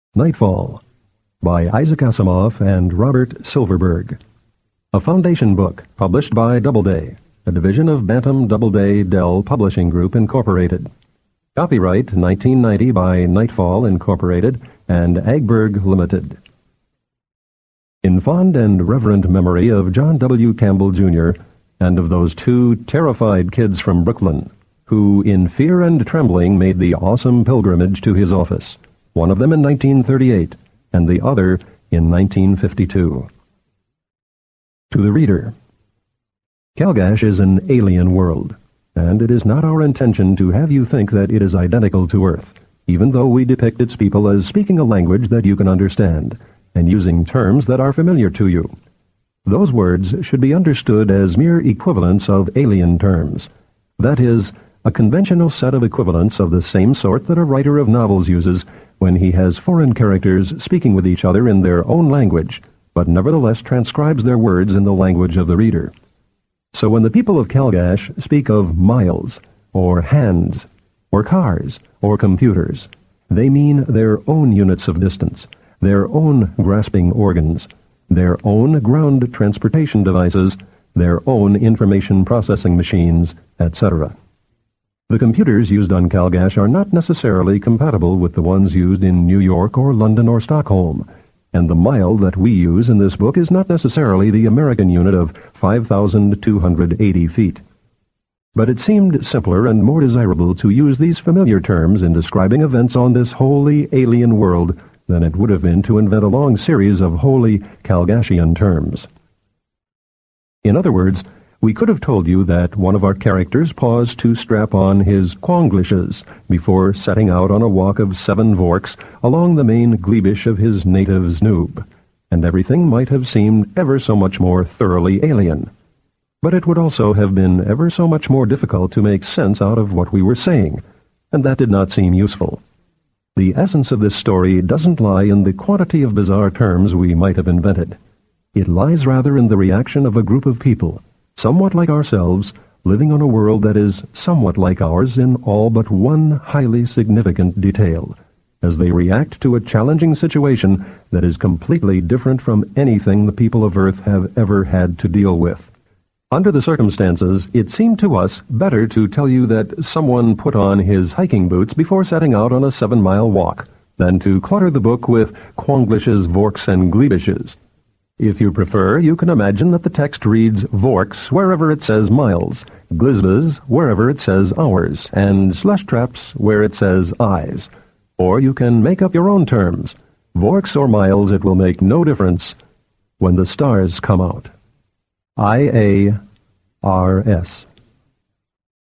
Nightfall by Isaac Asimov and Robert Silverberg. A foundation book published by Doubleday, a division of Bantam Doubleday Dell Publishing Group, Incorporated. Copyright 1990 by Nightfall, Incorporated and Agberg Limited. In fond and reverent memory of John W. Campbell, Jr., and of those two terrified kids from Brooklyn, who in fear and trembling made the awesome pilgrimage to his office, one of them in 1938, and the other in 1952. To the reader, Calgash is an alien world, and it is not our intention to have you think that it is identical to Earth, even though we depict its people as speaking a language that you can understand, and using terms that are familiar to you. Those words should be understood as mere equivalents of alien terms. That is, a conventional set of equivalents of the same sort that a writer of novels uses when he has foreign characters speaking with each other in their own language, but nevertheless transcribes their words in the language of the reader. So when the people of Calgash speak of miles, or hands, or cars, or computers, they mean their own units of distance, their own grasping organs, their own ground transportation devices, their own information processing machines, etc. The computers used on Calgash are not necessarily compatible with the ones used in New York or London or Stockholm, and the mile that we use in this book is not necessarily the American unit of 5,280 feet. But it seemed simpler and more desirable to use these familiar terms in describing events on this wholly alien world than it would have been to invent a long series of wholly Calgashian terms. In other words, we could have told you that one of our characters paused to strap on his Quonglishes before setting out on a walk of 7 vorks along the main glebish of his native Znoob, and everything might have seemed ever so much more thoroughly alien. But it would also have been ever so much more difficult to make sense out of what we were saying, and that did not seem useful. The essence of this story doesn't lie in the quantity of bizarre terms we might have invented. It lies rather in the reaction of a group of people, somewhat like ourselves, living on a world that is somewhat like ours in all but one highly significant detail, as they react to a challenging situation that is completely different from anything the people of Earth have ever had to deal with. Under the circumstances, it seemed to us better to tell you that someone put on his hiking boots before setting out on a 7-mile walk, than to clutter the book with Quonglishes, vorks, and glebishes. If you prefer, you can imagine that the text reads vorks wherever it says miles, glizbas wherever it says hours, and sleshtraps where it says eyes. Or you can make up your own terms. Vorks or miles, it will make no difference when the stars come out. IARS.